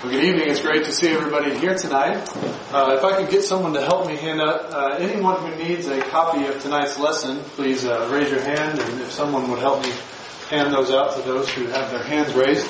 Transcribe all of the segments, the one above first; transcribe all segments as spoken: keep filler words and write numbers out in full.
Well, good evening. It's great to see everybody here tonight. Uh, if I could get someone to help me hand out, uh, anyone who needs a copy of tonight's lesson, please uh, raise your hand, and if someone would help me hand those out to those who have their hands raised.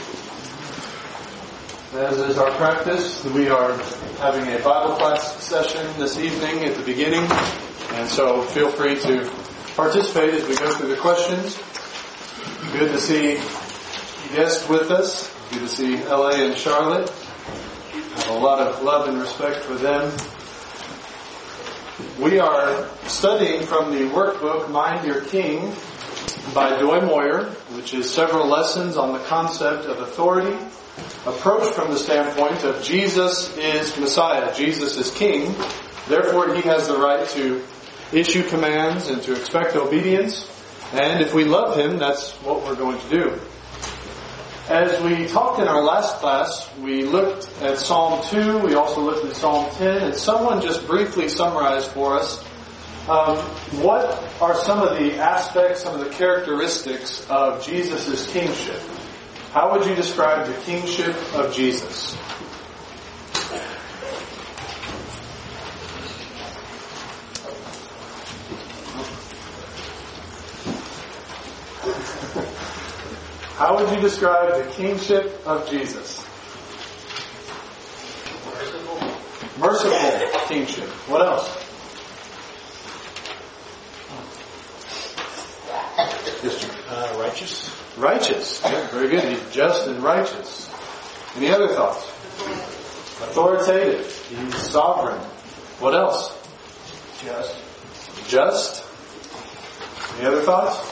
As is our practice, we are having a Bible class session this evening at the beginning, and so feel free to participate as we go through the questions. Good to see guests with us. Good to see L A and Charlotte. I have a lot of love and respect for them. We are studying from the workbook Mind Your King by Doy Moyer, which is several lessons on the concept of authority, approached from the standpoint of Jesus is Messiah, Jesus is King, therefore He has the right to issue commands and to expect obedience, and if we love Him, that's what we're going to do. As we talked in our last class, we looked at Psalm two, we also looked at Psalm ten, and someone just briefly summarized for us um, what are some of the aspects, some of the characteristics of Jesus' kingship. How would you describe the kingship of Jesus? How would you describe the kingship of Jesus? Merciful. Merciful kingship. What else? Uh, righteous. Righteous. Yeah, very good. He's just and righteous. Any other thoughts? Authoritative. He's sovereign. What else? Just. Just. Any other thoughts?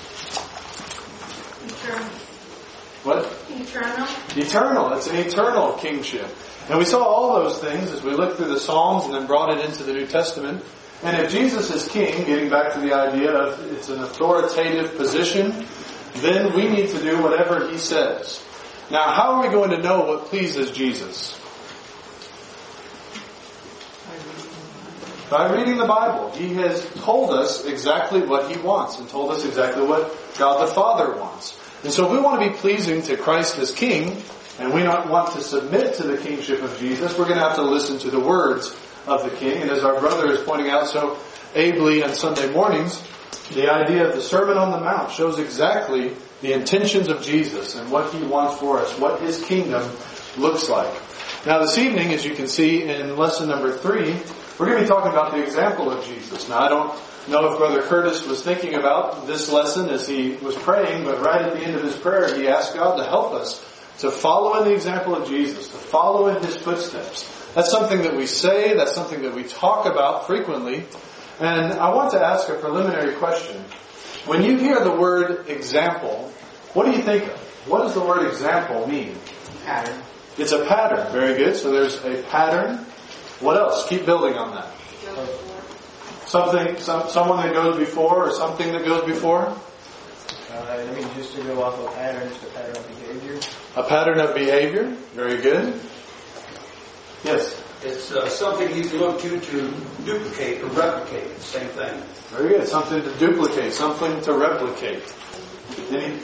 Eternal. What? Eternal. Eternal. It's an eternal kingship. And we saw all those things as we looked through the Psalms and then brought it into the New Testament. And if Jesus is king, getting back to the idea of it's an authoritative position, then we need to do whatever He says. Now, how are we going to know what pleases Jesus? By reading the Bible. He has told us exactly what He wants and told us exactly what God the Father wants. And so if we want to be pleasing to Christ as King, and we not want to submit to the kingship of Jesus, we're going to have to listen to the words of the King. And as our brother is pointing out so ably on Sunday mornings, the idea of the Sermon on the Mount shows exactly the intentions of Jesus and what He wants for us, what His kingdom looks like. Now this evening, as you can see in lesson number three, we're going to be talking about the example of Jesus. Now I don't know if Brother Curtis was thinking about this lesson as he was praying, but right at the end of his prayer, he asked God to help us to follow in the example of Jesus, to follow in His footsteps. That's something that we say, that's something that we talk about frequently. And I want to ask a preliminary question. When you hear the word example, what do you think of? What does the word example mean? Pattern. It's a pattern. Very good. So there's a pattern. What else? Keep building on that. Something, some, someone that goes before or something that goes before? Uh, I mean, just to go off of pattern, just a pattern of behavior. A pattern of behavior. Very good. Yes? It's uh, something you can look to to duplicate or replicate. Same thing. Very good. Something to duplicate. Something to replicate. Any?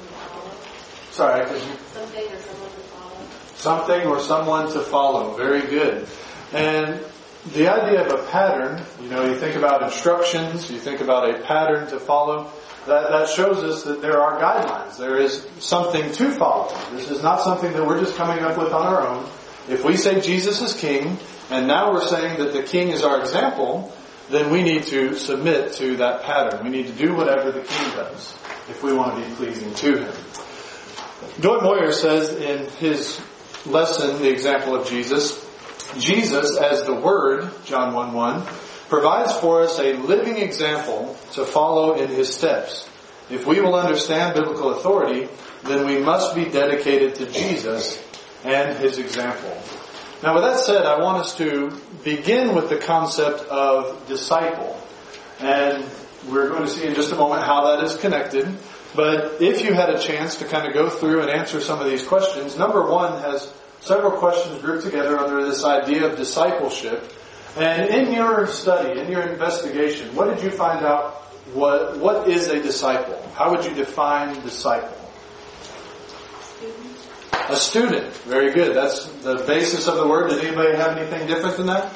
Sorry, because you... Something or someone to follow. Something or someone to follow. Very good. And the idea of a pattern, you know, you think about instructions, you think about a pattern to follow, that, that shows us that there are guidelines. There is something to follow. This is not something that we're just coming up with on our own. If we say Jesus is King, and now we're saying that the King is our example, then we need to submit to that pattern. We need to do whatever the King does if we want to be pleasing to Him. Doy Moyer says in his lesson, The Example of Jesus, Jesus, as the Word, John one one, provides for us a living example to follow in His steps. If we will understand biblical authority, then we must be dedicated to Jesus and His example. Now with that said, I want us to begin with the concept of disciple. And we're going to see in just a moment how that is connected. But if you had a chance to kind of go through and answer some of these questions, number one has several questions grouped together under this idea of discipleship. And in your study, in your investigation, what did you find out? What What is a disciple? How would you define disciple? A student. Very good. That's the basis of the word. Did anybody have anything different than that?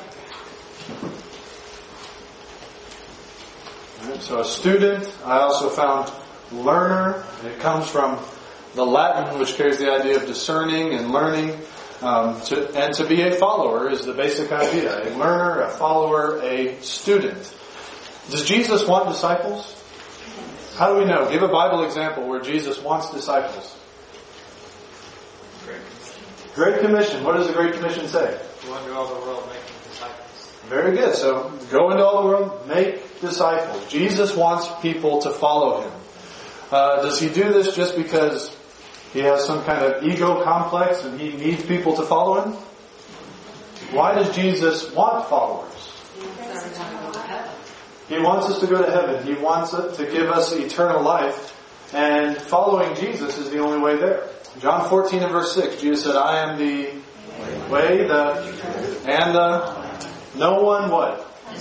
All right, so a student. I also found learner. It comes from the Latin, which carries the idea of discerning and learning. Um, to, and to be a follower is the basic idea. A learner, a follower, a student. Does Jesus want disciples? How do we know? Give a Bible example where Jesus wants disciples. Great Commission. What does the Great Commission say? Go into all the world making disciples. Very good. So go into all the world, make disciples. Jesus wants people to follow Him. Uh, does He do this just because He has some kind of ego complex and He needs people to follow Him? Why does Jesus want followers? He wants us to go to heaven. He wants to give us eternal life. And following Jesus is the only way there. John fourteen and verse six, Jesus said, I am the way, the, and the, no one what?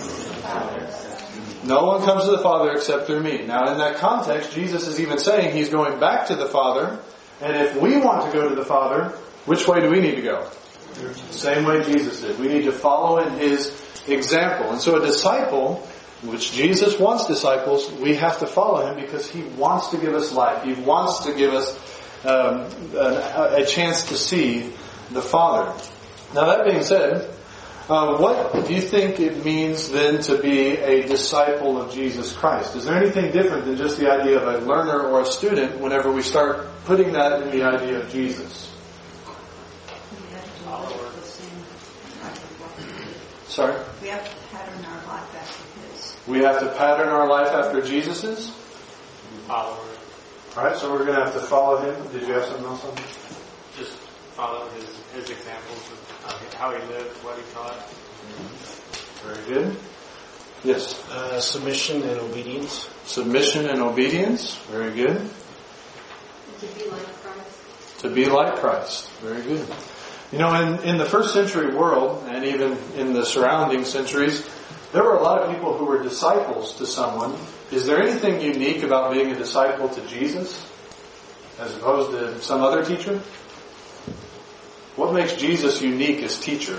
No one comes to the Father except through me. Now in that context, Jesus is even saying He's going back to the Father. And if we want to go to the Father, which way do we need to go? Same way Jesus did. We need to follow in His example. And so a disciple, which Jesus wants disciples, we have to follow Him because He wants to give us life. He wants to give us um, a, a chance to see the Father. Now that being said, uh, what do you think it means then to be a disciple of Jesus Christ? Is there anything different than just the idea of a learner or a student whenever we start putting that in the idea of Jesus? Sorry? We have to pattern our life after His. We have to pattern our life after Jesus's? Follower. Alright, so we're going to have to follow Him. Did you have something else on that? Just follow his, his examples of how he lived, what he taught. Very good. Yes? Uh, submission and obedience. Submission and obedience. Very good. To be like Christ. To be like Christ. Very good. You know, in, in the first century world, and even in the surrounding centuries, there were a lot of people who were disciples to someone. Is there anything unique about being a disciple to Jesus as opposed to some other teacher? What makes Jesus unique as teacher?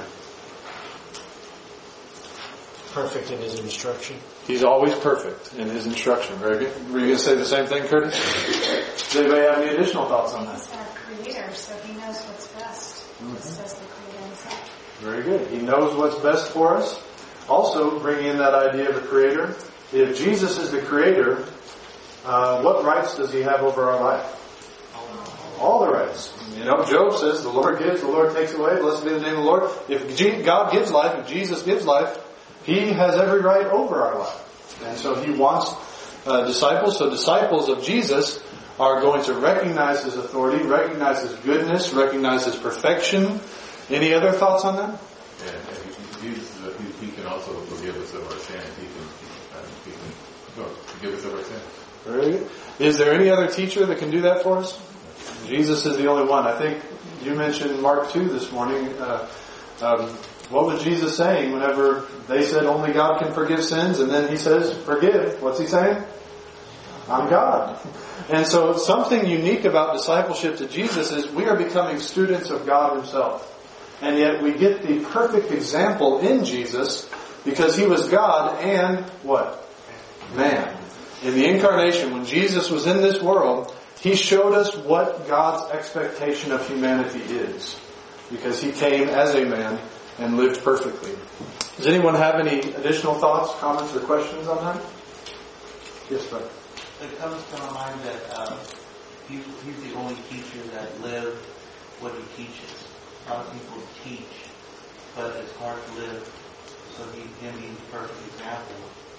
Perfect in His instruction. He's always perfect in His instruction. Very good. Were you going to say the same thing, Curtis? Does anybody have any additional thoughts on that? He's our Creator, so He knows what's best. Mm-hmm. Just as the Creator Himself. Very good. He knows what's best for us. Also, bringing in that idea of a Creator. If Jesus is the Creator, uh, what rights does He have over our life? All the rights. You know, Job says, the Lord gives, the Lord takes away. Blessed be the name of the Lord. If God gives life, if Jesus gives life, He has every right over our life. And so He wants uh, disciples. So disciples of Jesus are going to recognize His authority, recognize His goodness, recognize His perfection. Any other thoughts on that? Yeah, he, he, he can also forgive us of our sins. He can, uh, he can no, forgive us of our sins. Very good. Is there any other teacher that can do that for us? Jesus is the only one. I think you mentioned Mark two this morning. Uh, um, what was Jesus saying whenever they said only God can forgive sins? And then He says, forgive. What's He saying? I'm God. And so something unique about discipleship to Jesus is we are becoming students of God Himself. And yet we get the perfect example in Jesus because He was God and what? Man. In the incarnation, when Jesus was in this world, He showed us what God's expectation of humanity is. Because He came as a man and lived perfectly. Does anyone have any additional thoughts, comments, or questions on that? Yes, sir. It comes to my mind that uh, he's, he's the only teacher that lived what He teaches. A lot of people teach, but it's hard to live. So he, him being the perfect example,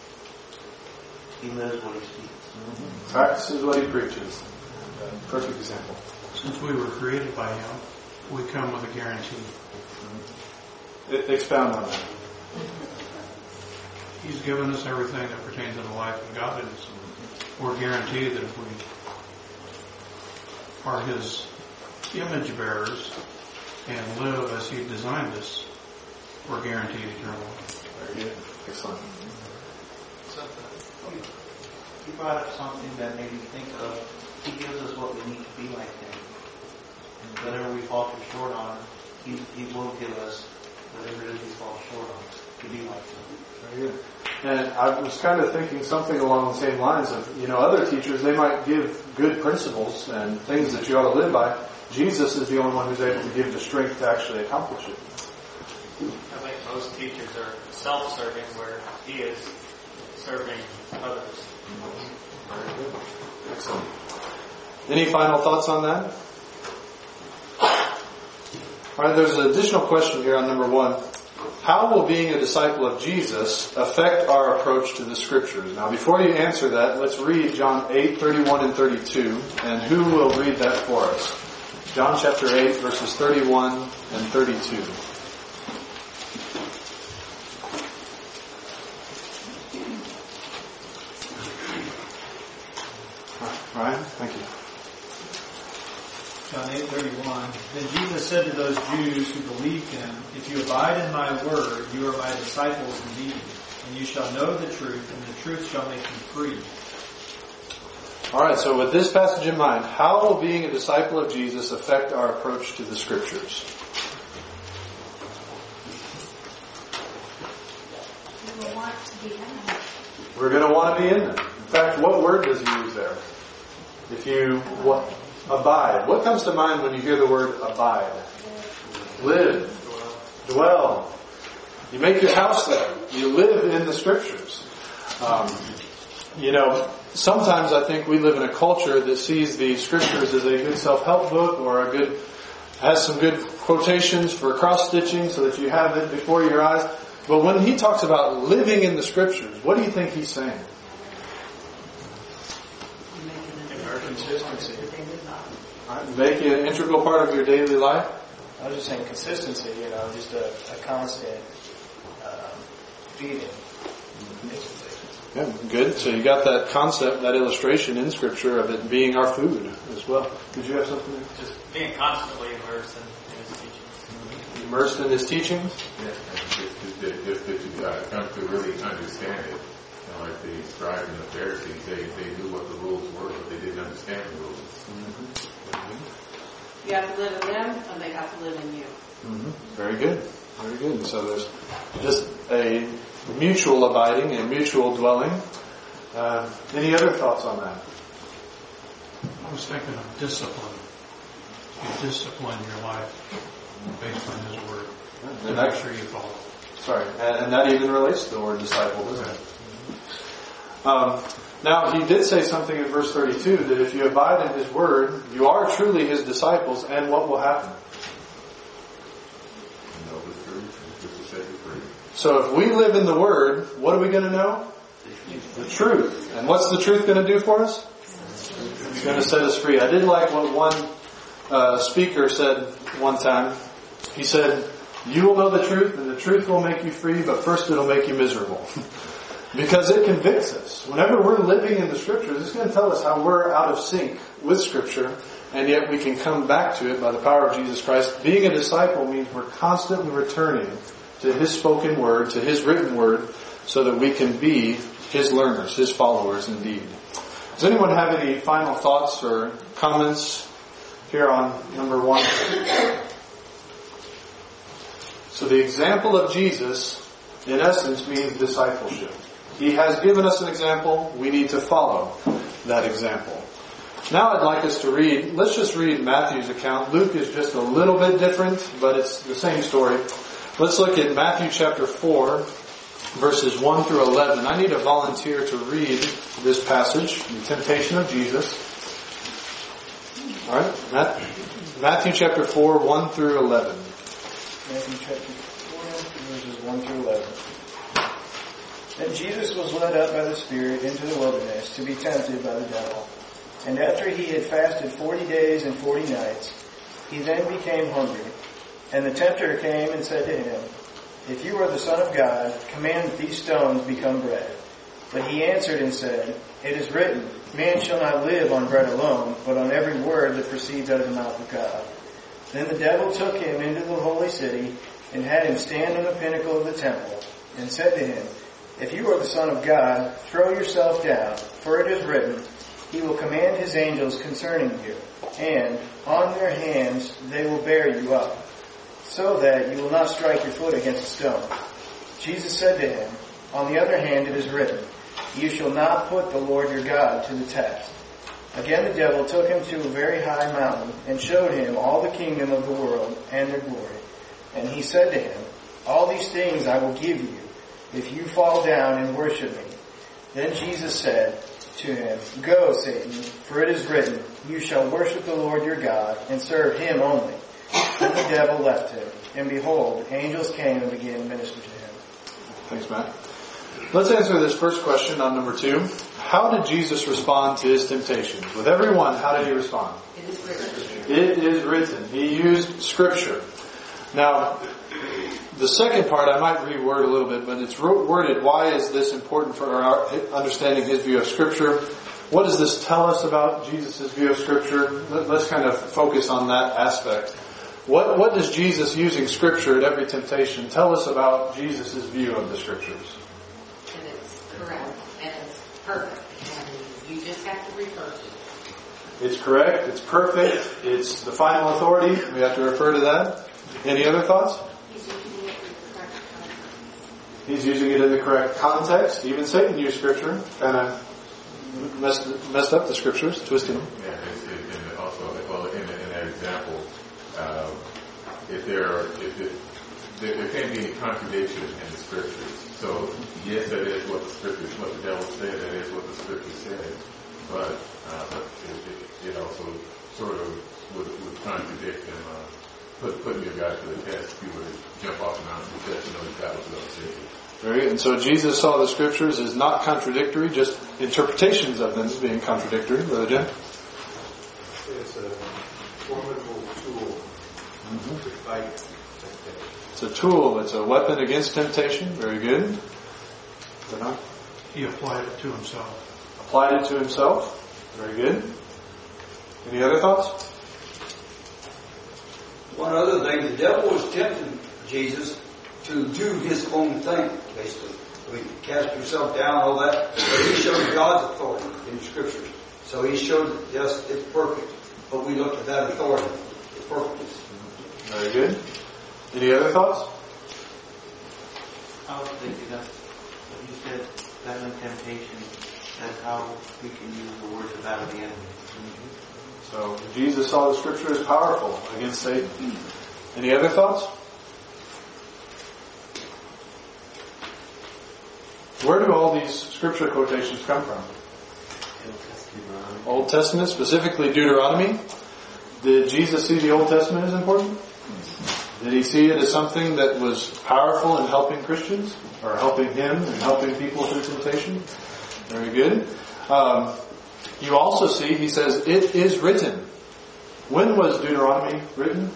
he lives what he speaks. Mm-hmm. Practices what He preaches. Perfect example. Since we were created by Him, we come with a guarantee. Mm-hmm. Expound on that. He's given us everything that pertains to the life of godliness. We're guaranteed that if we are His image bearers and live as He designed us, we're guaranteed eternal life. Very good. Excellent. He brought up something that made me think of, He gives us what we need to be like Him. whatever we fall too short on, He, he will give us whatever it is we fall short on to be like Him. Very good. And I was kind of thinking something along the same lines of, you know, other teachers, they might give good principles and things that you ought to live by. Jesus is the only one who's able to give the strength to actually accomplish it. I think most teachers are self-serving, where he is serving others. Very good. Excellent. Any final thoughts on that? All right, there's an additional question here on number one. How will being a disciple of Jesus affect our approach to the Scriptures? Now, before you answer that, let's read John eight, thirty-one and thirty-two. And who will read that for us? John chapter eight, verses thirty-one and thirty-two. Ryan, thank you. John eight thirty-one. Then Jesus said to those Jews who believed Him, "If you abide in my word, you are my disciples indeed, and you shall know the truth, and the truth shall make you free." Alright, so with this passage in mind, how will being a disciple of Jesus affect our approach to the Scriptures? We will want to be in them. We're going to want to be in them. In fact, what word does he use there? If you what, abide. What comes to mind when you hear the word abide? Live. Dwell. You make your house there. You live in the Scriptures. Um, you know, sometimes I think we live in a culture that sees the Scriptures as a good self-help book or a good, has some good quotations for cross-stitching so that you have it before your eyes. But when he talks about living in the Scriptures, what do you think he's saying? Consistency. Right, make it an integral part of your daily life. I was just saying consistency, you know, just a, a constant um, feeding. Yeah, good. So you got that concept, that illustration in Scripture of it being our food as well. Did you have something? Just being constantly immersed in, in his teachings. Immersed in his teachings? Yes, just that just that you uh, come to really understand it. You know, like the scribes and the Pharisees, they, they knew what the rules were, but they didn't understand the rules. You have to live in them, and they have to live in you. Mm-hmm. Very good. Very good. So there's just a mutual abiding, a mutual dwelling. Uh, any other thoughts on that? I was thinking of discipline. You discipline your life based on His Word. And To make sure you follow. Sorry, and, and that even relates to the word disciple, doesn't it? Um, now, he did say something in verse thirty-two, that if you abide in His Word, you are truly His disciples, and what will happen? You know the truth, just to set you free. So if we live in the Word, what are we going to know? The truth. And what's the truth going to do for us? It's going to set us free. I did like what one uh, speaker said one time. He said, "You will know the truth, and the truth will make you free, but first it'll make you miserable." Because it convicts us. Whenever we're living in the Scriptures, it's going to tell us how we're out of sync with Scripture, and yet we can come back to it by the power of Jesus Christ. Being a disciple means we're constantly returning to His spoken Word, to His written Word, so that we can be His learners, His followers indeed. Does anyone have any final thoughts or comments here on number one? So the example of Jesus, in essence, means discipleship. He has given us an example. We need to follow that example. Now I'd like us to read, let's just read Matthew's account. Luke is just a little bit different, but it's the same story. Let's look at Matthew chapter four, verses one through eleven. I need a volunteer to read this passage, the temptation of Jesus. Alright, Matthew chapter four, one through eleven. Matthew chapter four, verses one through eleven. Then Jesus was led up by the Spirit into the wilderness to be tempted by the devil. And after he had fasted forty days and forty nights, he then became hungry. And the tempter came and said to him, "If you are the Son of God, command that these stones become bread." But he answered and said, "It is written, man shall not live on bread alone, but on every word that proceeds out of the mouth of God." Then the devil took him into the holy city and had him stand on the pinnacle of the temple and said to him, "If you are the Son of God, throw yourself down, for it is written, He will command his angels concerning you, and on their hands they will bear you up, so that you will not strike your foot against a stone. Jesus said to him, On the other hand, it is written, You shall not put the Lord your God to the test. Again the devil took him to a very high mountain, and showed him all the kingdom of the world and their glory. And he said to him, All these things I will give you, if you fall down and worship me. Then Jesus said to him, Go, Satan, for it is written, You shall worship the Lord your God, and serve him only. Then the devil left him, and behold, angels came and began to minister to him. Thanks, Matt. Let's answer this first question on number two. How did Jesus respond to his temptations? With everyone, how did he respond? It is written. It is written. He used Scripture. Now, the second part I might reword a little bit, but it's worded, why is this important for our understanding his view of Scripture? What does this tell us about Jesus' view of Scripture? Let's kind of focus on that aspect. What, what does Jesus using Scripture at every temptation tell us about Jesus' view of the Scriptures? And it's correct. And it's perfect. And you just have to refer to it. It's correct. It's perfect. It's the final authority. We have to refer to that. Any other thoughts? He's using it in the correct context. Even Satan used Scripture. Kind of messed, messed up the Scriptures, twisted them. Yeah, it's, it, and also, well, in, in that example, uh, if there are, if it, there, there can't be any contradiction in the Scriptures. So, yes, that is what the Scriptures, what the devil said, that is what the Scripture said. But, uh, but it, it, it also sort of would, would contradict and uh, put, putting your guy to the test if you were to jump off the mountain because you know he's got what God says. Very good. And so Jesus saw the Scriptures as not contradictory, just interpretations of them as being contradictory. Brother Jim? It's a formidable tool mm-hmm. to fight temptation. It's a tool. It's a weapon against temptation. Very good. Bernard? He applied it to himself. Applied it to himself. Very good. Any other thoughts? One other thing, the devil was tempting Jesus to do his own thing, basically. I mean, cast yourself down, all that. But he showed God's authority in the Scriptures. So he showed that, yes, it's perfect. But we look at that authority, the perfectness. Very good. Any other thoughts? I was thinking of what you said, battling temptation. That's how we can use the words to battle the enemy. Mm-hmm. So Jesus saw the Scripture as powerful against Satan. Any other thoughts? Where do all these Scripture quotations come from? Old Testament, specifically Deuteronomy. Did Jesus see the Old Testament as important? Did he see it as something that was powerful in helping Christians? Or helping him and helping people through temptation? Very good. Um, you also see, he says, it is written. When was Deuteronomy written?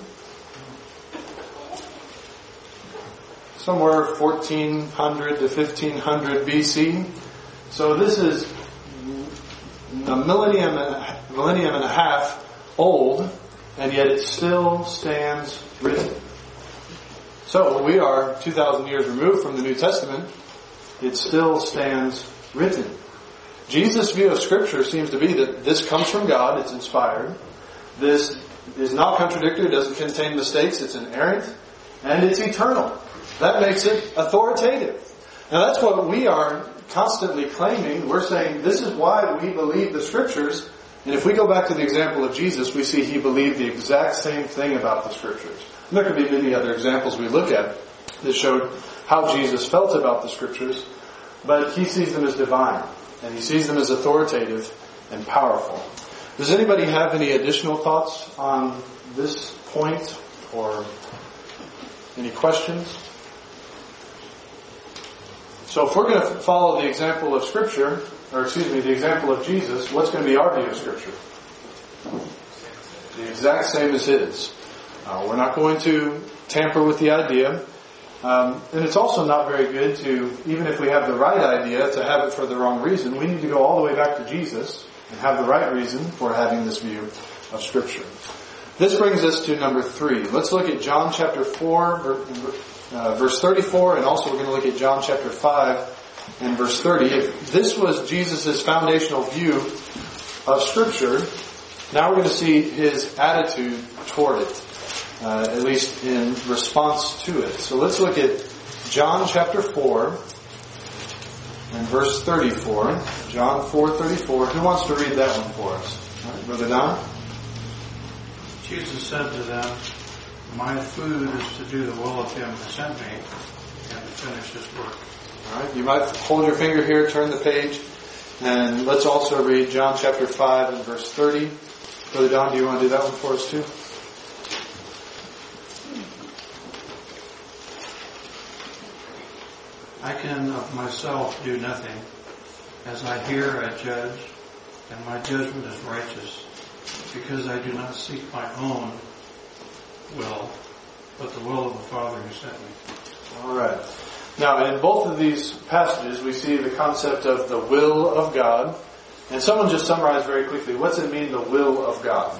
Somewhere fourteen hundred to fifteen hundred B C. So this is a millennium, millennium and a half old, and yet it still stands written. So we are two thousand years removed from the New Testament. It still stands written. Jesus' view of Scripture seems to be that this comes from God, it's inspired. This is not contradictory, it doesn't contain mistakes, it's inerrant, and it's eternal. That makes it authoritative. Now that's what we are constantly claiming. We're saying this is why we believe the Scriptures. And if we go back to the example of Jesus, we see he believed the exact same thing about the Scriptures. And there could be many other examples we look at that showed how Jesus felt about the Scriptures. But he sees them as divine. And he sees them as authoritative and powerful. Does anybody have any additional thoughts on this point or any questions? So if we're going to follow the example of Scripture, or excuse me, the example of Jesus, what's going to be our view of Scripture? The exact same as his. Uh, we're not going to tamper with the idea. Um, and it's also not very good to, even if we have the right idea, to have it for the wrong reason. We need to go all the way back to Jesus and have the right reason for having this view of Scripture. This brings us to number three. Let's look at John chapter four, uh, verse thirty-four, and also we're going to look at John chapter five and verse thirty. If this was Jesus' foundational view of Scripture, now we're going to see his attitude toward it, uh, at least in response to it. So let's look at John chapter four and verse thirty-four. John four thirty-four. Who wants to read that one for us? All right, Brother Don? Jesus said to them, "My food is to do the will of him who sent me and to finish his work." All right, you might hold your finger here, turn the page, and let's also read John chapter five and verse thirty. Brother Don, do you want to do that one for us too? "I can of myself do nothing. As I hear, I judge, and my judgment is righteous, because I do not seek my own will, but the will of the Father who sent me." All right. Now, in both of these passages, we see the concept of the will of God. And someone just summarized very quickly, what's it mean, the will of God?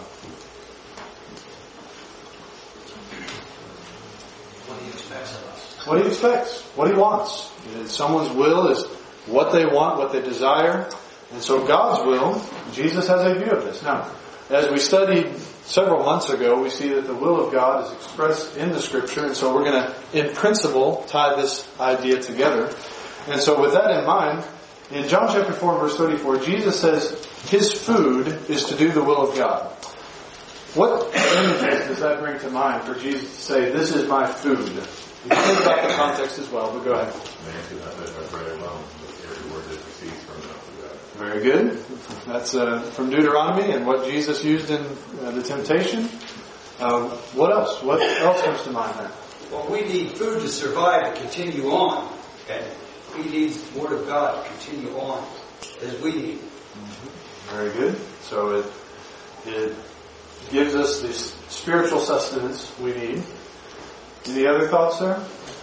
What he expects of us. What he expects. What he wants. Someone's will is what they want, what they desire. And so God's will, Jesus has a view of this. Now, as we studied several months ago, we see that the will of God is expressed in the Scripture, and so we're going to, in principle, tie this idea together. And so with that in mind, in John chapter four, verse thirty-four, Jesus says his food is to do the will of God. What images does that bring to mind for Jesus to say, "This is my food"? You can think about the context as well, but go ahead. Man should not live by bread alone, but every word that proceeds from the mouth of God. Very good. That's uh, from Deuteronomy and what Jesus used in uh, the temptation. Uh, what else? What else comes to mind there? Well, we need food to survive, to continue on. And he needs the Word of God to continue on as we need. Mm-hmm. Very good. So it it gives us this spiritual sustenance we need. Any other thoughts there?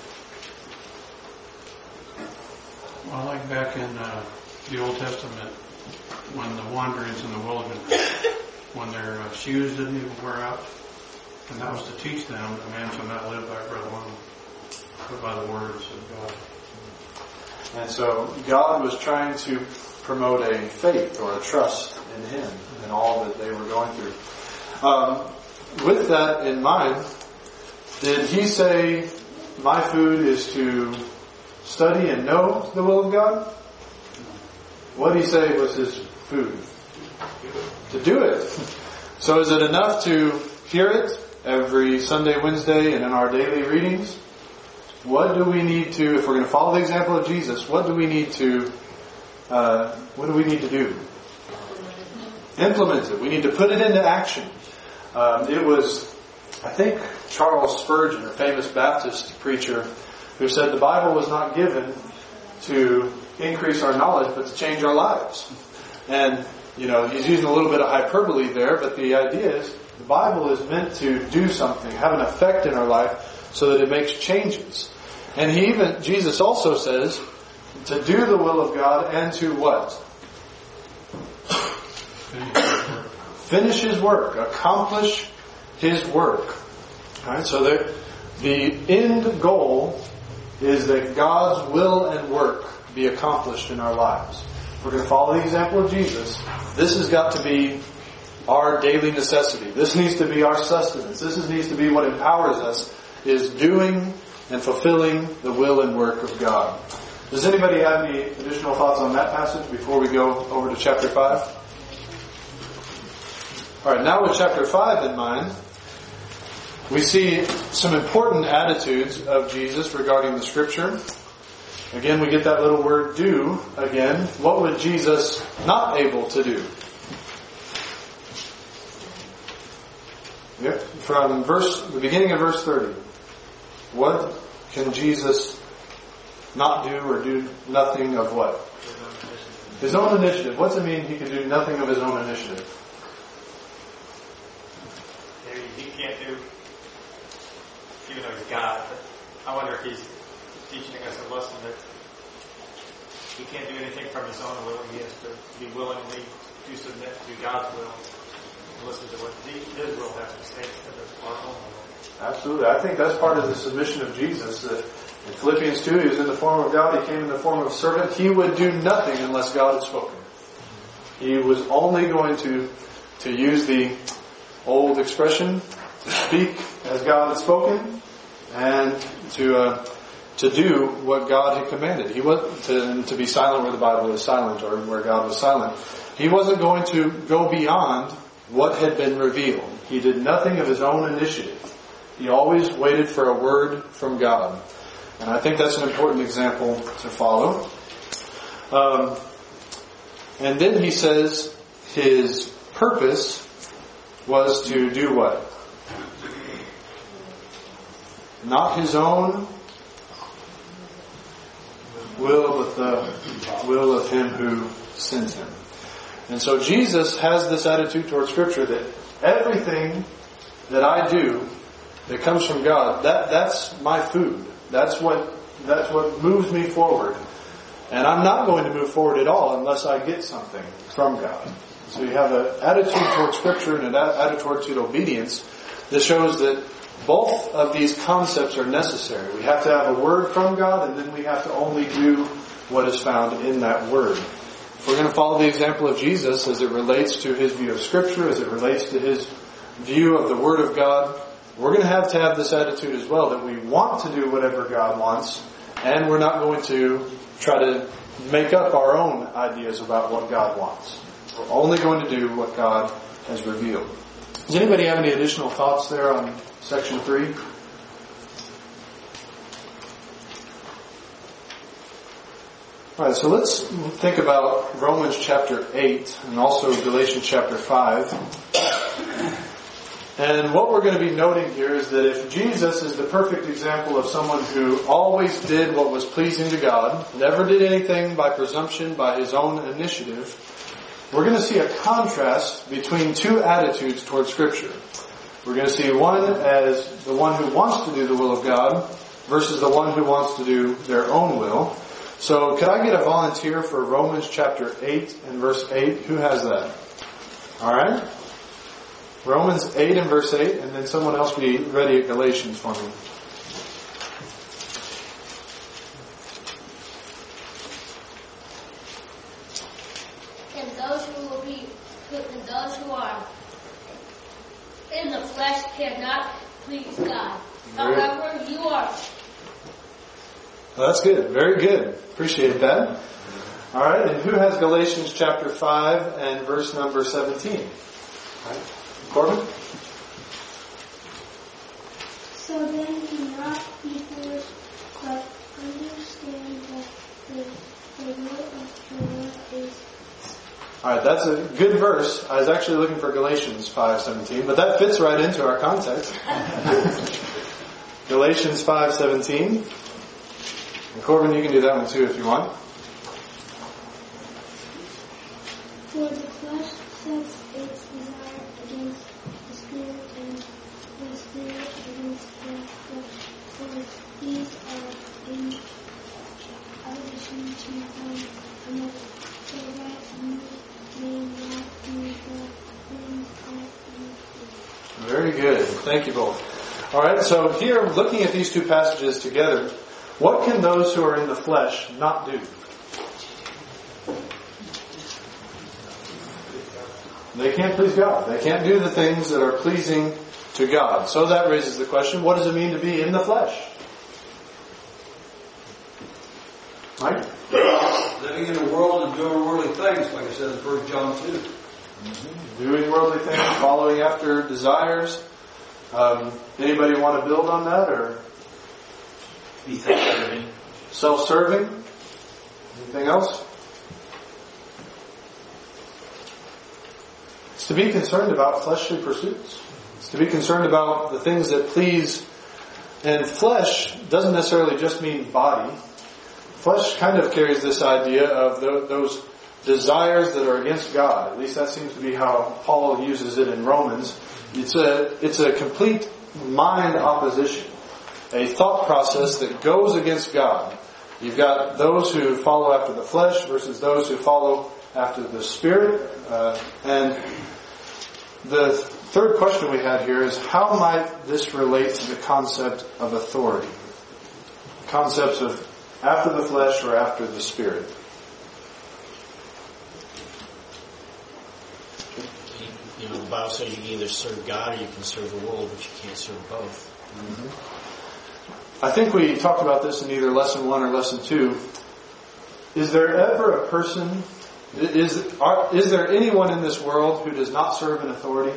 Well, like back in uh, the Old Testament, when the wanderings in the wilderness, when their uh, shoes didn't even wear out, and that was to teach them that man shall not live by bread alone, but by the words of God. And so God was trying to promote a faith or a trust in Him and all that they were going through. Um, with that in mind, did He say, "My food is to study and know the will of God"? What did He say was His food? To do it. So is it enough to hear it every Sunday, Wednesday, and in our daily readings? What do we need to, if we're going to follow the example of Jesus, what do we need to, uh, what do we need to do? Implement it. We need to put it into action. Um, it was, I think, Charles Spurgeon, a famous Baptist preacher, who said the Bible was not given to increase our knowledge, but to change our lives. And, you know, he's using a little bit of hyperbole there, but the idea is the Bible is meant to do something, have an effect in our life so that it makes changes. And he even, Jesus also says to do the will of God and to what? Finish His work. Accomplish His work. Alright, so the, the end goal is that God's will and work be accomplished in our lives. If we're going to follow the example of Jesus, this has got to be our daily necessity. This needs to be our sustenance. This is, needs to be what empowers us, is doing and fulfilling the will and work of God. Does anybody have any additional thoughts on that passage before we go over to chapter five? Alright, now with chapter five in mind, we see some important attitudes of Jesus regarding the Scripture. Again, we get that little word "do" again. What was Jesus not able to do? Yep. From verse, the beginning of verse thirty. What can Jesus not do or do nothing of what? His own initiative. What's it mean He can do nothing of His own initiative? He can't do, even though He's God, but I wonder if He's teaching us a lesson that He can't do anything from His own will. He has to be willingly to submit to God's will and listen to what His will has to say instead of our own will. Absolutely. I think that's part of the submission of Jesus. That in Philippians two, He was in the form of God. He came in the form of a servant. He would do nothing unless God had spoken. He was only going to, to use the old expression, to speak as God had spoken, and to uh, to do what God had commanded. He was to, to be silent where the Bible is silent, or where God was silent. He wasn't going to go beyond what had been revealed. He did nothing of his own initiative. He always waited for a word from God. And I think that's an important example to follow. Um, and then he says his purpose was to do what? Not his own will, but the will of him who sent him. And so Jesus has this attitude towards Scripture that everything that I do that comes from God, that, that's my food. That's what, that's what moves me forward. And I'm not going to move forward at all unless I get something from God. So you have an attitude towards Scripture and an attitude towards obedience that shows that both of these concepts are necessary. We have to have a word from God, and then we have to only do what is found in that word. If we're going to follow the example of Jesus as it relates to his view of Scripture, as it relates to his view of the Word of God, we're going to have to have this attitude as well, that we want to do whatever God wants, and we're not going to try to make up our own ideas about what God wants. We're only going to do what God has revealed. Does anybody have any additional thoughts there on section three? Alright, so let's think about Romans chapter eight and also Galatians chapter five. And what we're going to be noting here is that if Jesus is the perfect example of someone who always did what was pleasing to God, never did anything by presumption, by his own initiative, we're going to see a contrast between two attitudes towards Scripture. We're going to see one as the one who wants to do the will of God versus the one who wants to do their own will. So could I get a volunteer for Romans chapter eight and verse eight? Who has that? Alright. Romans eight and verse eight, and then someone else be ready at Galatians for me. And those who will be, and those who are in the flesh cannot please God. However, you are. Well, that's good. Very good. Appreciate that. All right. And who has Galatians chapter five and verse number seventeen? All right. Corbin? So then do not be foolish, but understand that the, the will of the Lord is. Alright, that's a good verse. I was actually looking for Galatians five seventeen, but that fits right into our context. Galatians five seventeen. And Corbin, you can do that one too if you want. For the flesh sets its desire against the spirit, and the spirit against the flesh. For these are in opposition to one another, so that you may not do the things that you do. Very good. Thank you both. Alright, so here, looking at these two passages together, what can those who are in the flesh not do? They can't please God. They can't do the things that are pleasing to God. So that raises the question, what does it mean to be in the flesh? Mike? Living in the world and doing worldly things, like I said in First John two. Mm-hmm. Doing worldly things, following after desires. Um, anybody want to build on that, or? Be self-serving. Self-serving? Anything else? It's to be concerned about fleshly pursuits. It's to be concerned about the things that please. And flesh doesn't necessarily just mean body. Flesh kind of carries this idea of the, those desires that are against God. At least that seems to be how Paul uses it in Romans. It's a, it's a complete mind opposition. A thought process that goes against God. You've got those who follow after the flesh versus those who follow after the Spirit. Uh, and the third question we had here is, how might this relate to the concept of authority? Concepts of after the flesh or after the Spirit. Bible says you can either serve God or you can serve the world, but you can't serve both. Mm-hmm. I think we talked about this in either lesson one or lesson two. Is there ever a person, is, are, is there anyone in this world who does not serve an authority?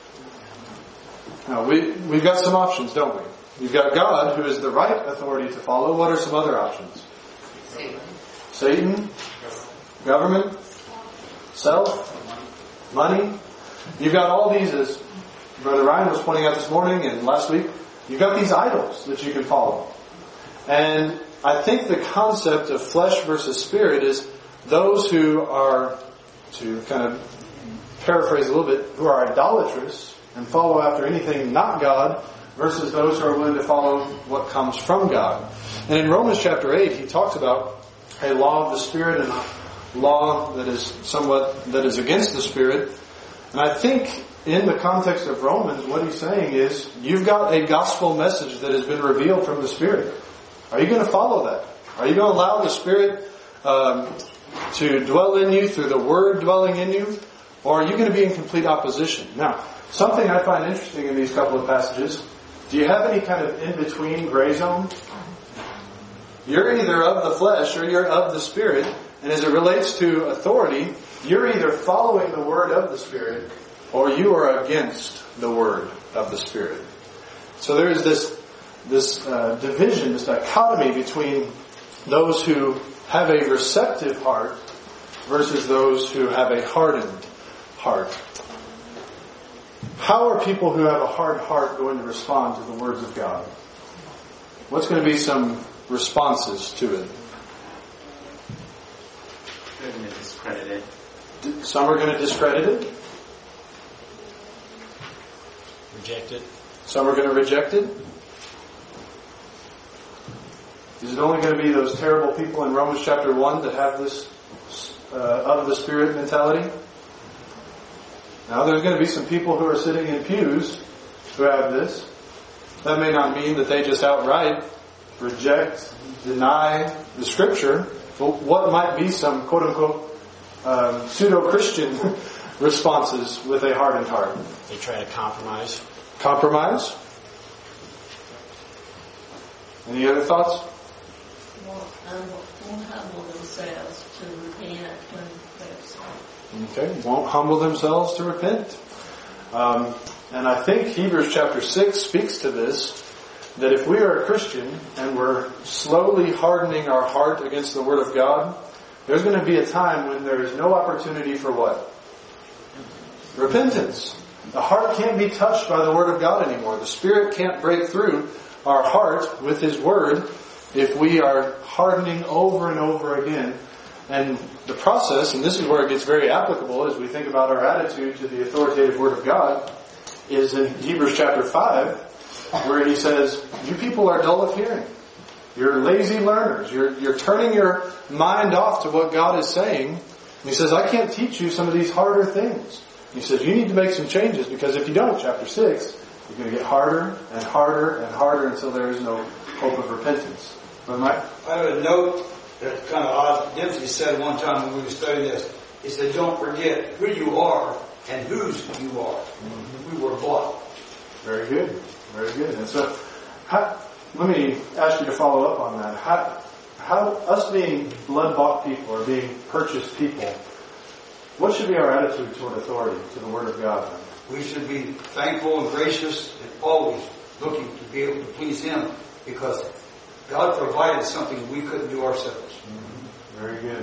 No, we, we've got some options, don't we? You've got God, who is the right authority to follow. What are some other options? Satan. Satan, government, self, money. You've got all these, as Brother Ryan was pointing out this morning and last week, you've got these idols that you can follow. And I think the concept of flesh versus spirit is those who are, to kind of paraphrase a little bit, who are idolatrous and follow after anything not God, versus those who are willing to follow what comes from God. And in Romans chapter eight, he talks about a law of the Spirit and a law that is somewhat, that is against the Spirit. And I think in the context of Romans, what he's saying is, you've got a gospel message that has been revealed from the Spirit. Are you going to follow that? Are you going to allow the Spirit um, to dwell in you through the Word dwelling in you? Or are you going to be in complete opposition? Now, something I find interesting in these couple of passages, do you have any kind of in-between gray zone? You're either of the flesh or you're of the Spirit. And as it relates to authority, you're either following the word of the Spirit or you are against the word of the Spirit. So there is this, this uh, division, this dichotomy between those who have a receptive heart versus those who have a hardened heart. How are people who have a hard heart going to respond to the words of God? What's going to be some responses to it? They're going to discredit it. Some are going to discredit it. Reject it. Some are going to reject it. Is it only going to be those terrible people in Romans chapter one that have this uh, of the Spirit mentality? Now, there's going to be some people who are sitting in pews who have this. That may not mean that they just outright reject, deny the Scripture. But what might be some quote-unquote um, pseudo-Christian responses with a hardened heart? They try to compromise. Compromise? Any other thoughts? Won't, won't humble themselves to repent when they're Okay, won't humble themselves to repent. Um, and I think Hebrews chapter six speaks to this, that if we are a Christian and we're slowly hardening our heart against the Word of God, there's going to be a time when there is no opportunity for what? Repentance. The heart can't be touched by the Word of God anymore. The Spirit can't break through our heart with His Word if we are hardening over and over again. And the process, and this is where it gets very applicable as we think about our attitude to the authoritative Word of God, is in Hebrews chapter five, where he says, you people are dull of hearing. You're lazy learners. You're, you're turning your mind off to what God is saying. And he says, I can't teach you some of these harder things. He says, you need to make some changes, because if you don't, chapter six, you're going to get harder and harder and harder until there is no hope of repentance. But Mike? I have a note that's kind of odd. Dempsey said one time when we were studying this, he said, don't forget who you are and whose you are. Mm-hmm. We were bought. Very good. Very good. And so, how, let me ask you to follow up on that. How, how, us being blood-bought people or being purchased people, what should be our attitude toward authority, to the Word of God? We should be thankful and gracious and always looking to be able to please Him, because God provided something we couldn't do ourselves. Mm-hmm. Very good.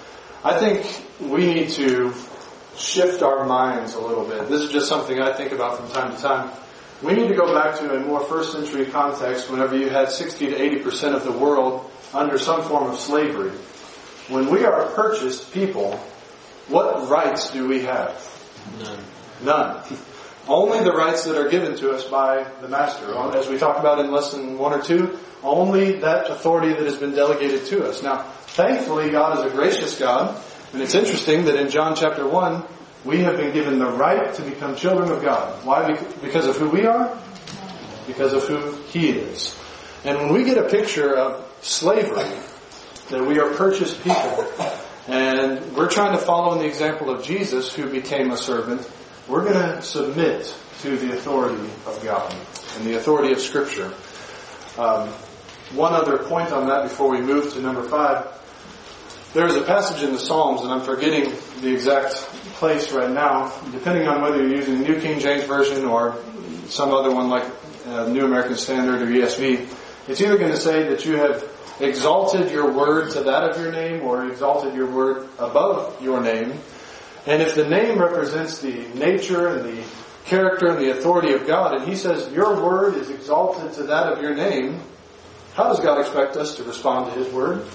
I think we need to shift our minds a little bit. This is just something I think about from time to time. We need to go back to a more first century context whenever you had sixty to eighty percent of the world under some form of slavery. When we are purchased people, what rights do we have? None. None. Only the rights that are given to us by the Master. As we talked about in lesson one or two, only that authority that has been delegated to us. Now, thankfully, God is a gracious God. And it's interesting that in John chapter one, we have been given the right to become children of God. Why? Because of who we are? Because of who He is. And when we get a picture of slavery, that we are purchased people, and we're trying to follow in the example of Jesus, who became a servant, we're going to submit to the authority of God and the authority of Scripture. Um, one other point on that before we move to number five. There's a passage in the Psalms, and I'm forgetting the exact place right now, depending on whether you're using the New King James Version or some other one like uh, New American Standard or E S V. It's either going to say that you have exalted your word to that of your name or exalted your word above your name. And if the name represents the nature and the character and the authority of God, and He says your word is exalted to that of your name, how does God expect us to respond to His word?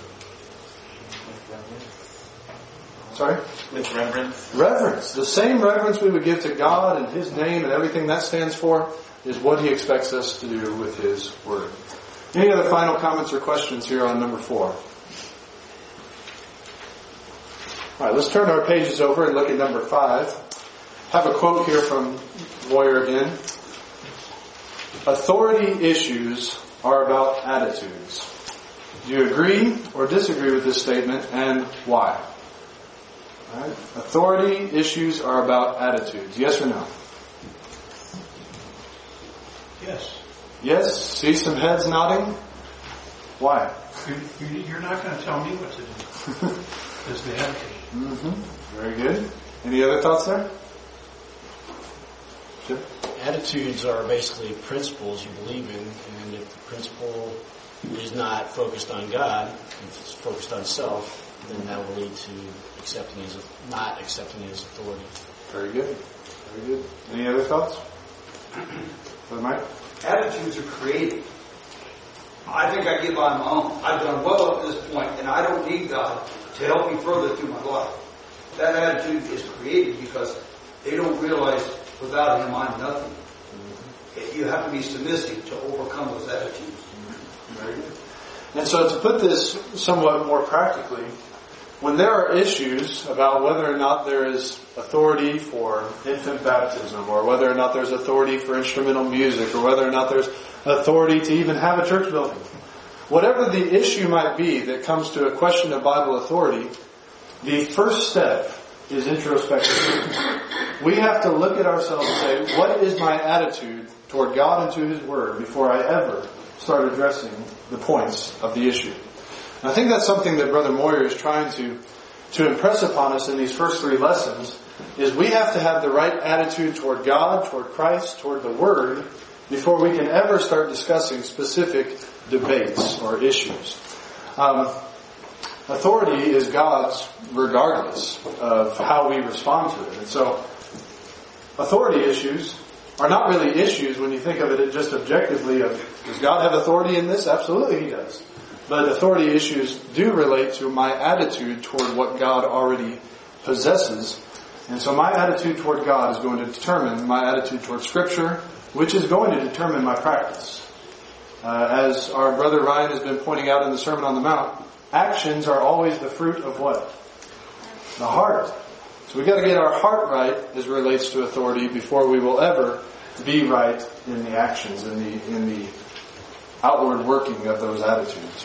Sorry? With reverence. Reverence. The same reverence we would give to God and His name and everything that stands for is what He expects us to do with His word. Any other final comments or questions here on number four? Alright, let's turn our pages over and look at number five. I have a quote here from Moyer again. Authority issues are about attitudes. Do you agree or disagree with this statement, and why? All right. Authority issues are about attitudes. Yes or no? Yes. Yes. See some heads nodding. Why? You're not going to tell me what to do. It's the attitude. Mm-hmm. Very good. Any other thoughts there? Sure. Attitudes are basically principles you believe in, and if the principle is not focused on God, if it's focused on self, then that will lead to accepting His, not accepting His authority. Very good. Very good. Any other thoughts? Brother Mike? Attitudes are created. I think I get by my own. I've done well up to this point, and I don't need God to help me further through my life. That attitude is created because they don't realize without Him I'm nothing. Mm-hmm. You have to be submissive to overcome those attitudes. Mm-hmm. Very good. And so to put this somewhat more practically, when there are issues about whether or not there is authority for infant baptism, or whether or not there's authority for instrumental music, or whether or not there's authority to even have a church building, whatever the issue might be that comes to a question of Bible authority, the first step is introspection. We have to look at ourselves and say, what is my attitude toward God and to His Word before I ever start addressing the points of the issue? And I think that's something that Brother Moyer is trying to, to impress upon us in these first three lessons, is we have to have the right attitude toward God, toward Christ, toward the Word, before we can ever start discussing specific debates or issues. Um, authority is God's regardless of how we respond to it. And so, authority issues are not really issues when you think of it just objectively of, does God have authority in this? Absolutely He does. But authority issues do relate to my attitude toward what God already possesses. And so my attitude toward God is going to determine my attitude toward Scripture, which is going to determine my practice. Uh, as our brother Ryan has been pointing out in the Sermon on the Mount, actions are always the fruit of what? The heart. So we've got to get our heart right as it relates to authority before we will ever be right in the actions, in the in the outward working of those attitudes.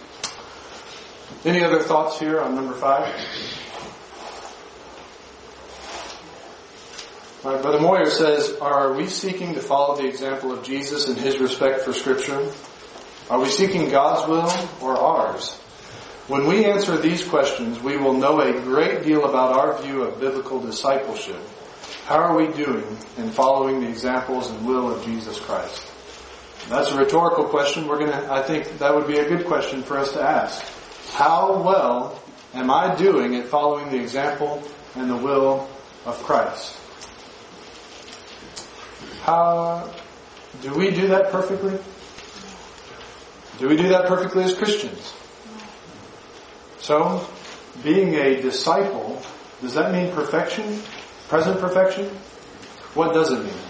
Any other thoughts here on number five? All right, Brother Moyer says, are we seeking to follow the example of Jesus in His respect for Scripture? Are we seeking God's will or ours? When we answer these questions, we will know a great deal about our view of biblical discipleship. How are we doing in following the examples and will of Jesus Christ? That's a rhetorical question. We're gonna, I think that would be a good question for us to ask. How well am I doing at following the example and the will of Christ? How do we do that perfectly? Do we do that perfectly as Christians? So, being a disciple, does that mean perfection? Present perfection? What does it mean?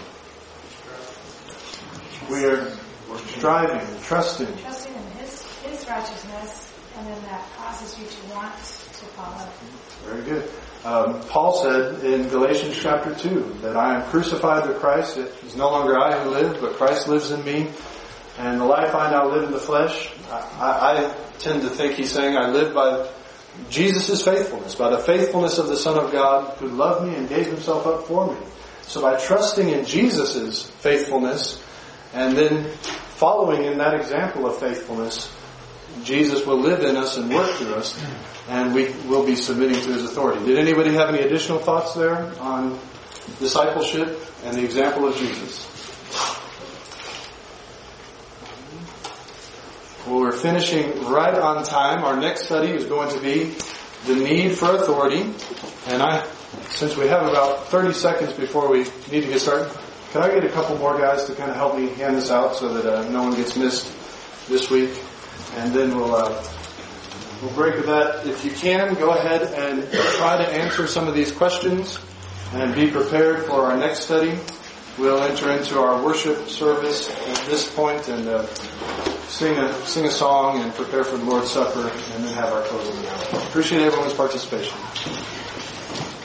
We are striving, trusting. Trusting in His, His righteousness, and then that causes you to want to follow. Very good. Um, Paul said in Galatians chapter two that I am crucified with Christ. It is no longer I who live, but Christ lives in me. And the life I now live in the flesh, I, I tend to think he's saying I live by Jesus' faithfulness, by the faithfulness of the Son of God who loved me and gave Himself up for me. So by trusting in Jesus' faithfulness and then following in that example of faithfulness, Jesus will live in us and work through us, and we will be submitting to His authority. Did anybody have any additional thoughts there on discipleship and the example of Jesus? Well, we're finishing right on time. Our next study is going to be the need for authority. And I, since we have about thirty seconds before we need to get started, can I get a couple more guys to kind of help me hand this out so that uh, no one gets missed this week? And then we'll uh, we'll break with that. If you can, go ahead and try to answer some of these questions and be prepared for our next study. We'll enter into our worship service at this point and uh, sing a sing a song and prepare for the Lord's Supper, and then have our closing. Appreciate everyone's participation.